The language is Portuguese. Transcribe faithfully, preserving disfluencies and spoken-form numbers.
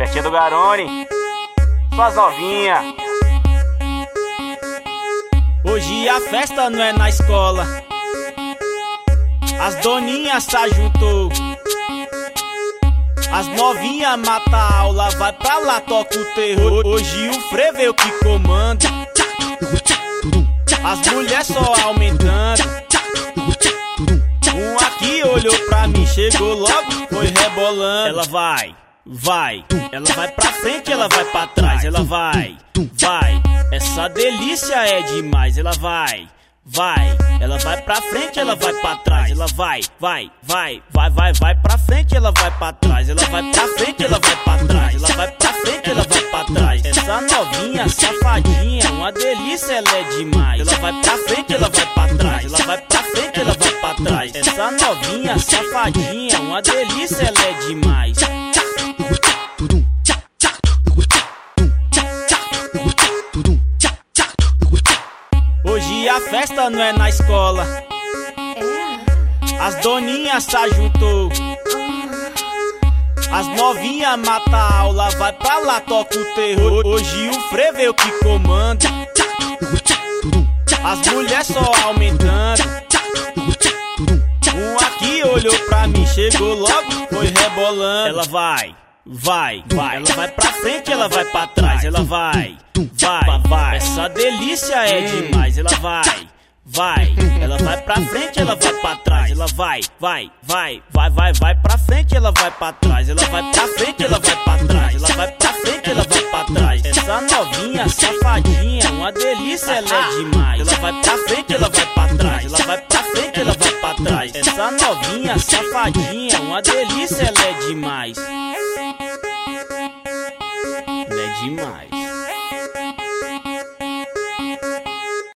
pertinho do Garone, suas novinhas. Hoje a festa não é na escola, as doninhas se ajuntou, as novinhas mata a aula, vai pra lá, toca o terror. Hoje o frevo é o que comanda, as mulheres só aumentando. Um aqui olhou pra mim, chegou logo, foi rebolando. Ela vai, vai, ela vai pra frente, ela vai pra trás, ela vai, vai. Essa delícia é demais, ela vai, vai. Ela vai pra frente, ela vai pra trás, ela vai, vai, vai, vai, vai, vai pra frente, ela vai pra trás, ela vai pra frente, ela vai pra trás, ela vai pra frente, ela vai pra trás. Essa novinha safadinha, uma delícia, ela é demais. Ela vai pra frente, ela vai pra trás, ela vai pra frente, ela vai pra trás. Essa novinha safadinha, uma delícia, ela é demais. Hoje a festa não é na escola, as doninhas se ajuntou, as novinhas mata a aula, vai pra lá, toca o terror. Hoje o frevo é o que comanda, as mulheres só aumentando. Um aqui olhou pra mim, chegou logo, foi rebolando. Ela vai, vai, vai. Ela vai pra frente, ela vai pra trás, ela vai, vai, vai. Essa delícia é demais, ela vai, vai. Ela vai pra frente, ela vai pra trás, ela vai, vai, vai, vai, vai, vai pra frente, ela vai pra trás, ela vai pra frente, ela vai pra trás, ela vai pra frente, ela vai pra trás. Essa novinha safadinha, uma delícia, ela é demais. Ela vai pra frente, ela vai pra trás, ela vai pra frente, ela vai pra trás. Essa novinha safadinha, uma delícia, ela é demais. Ela é demais.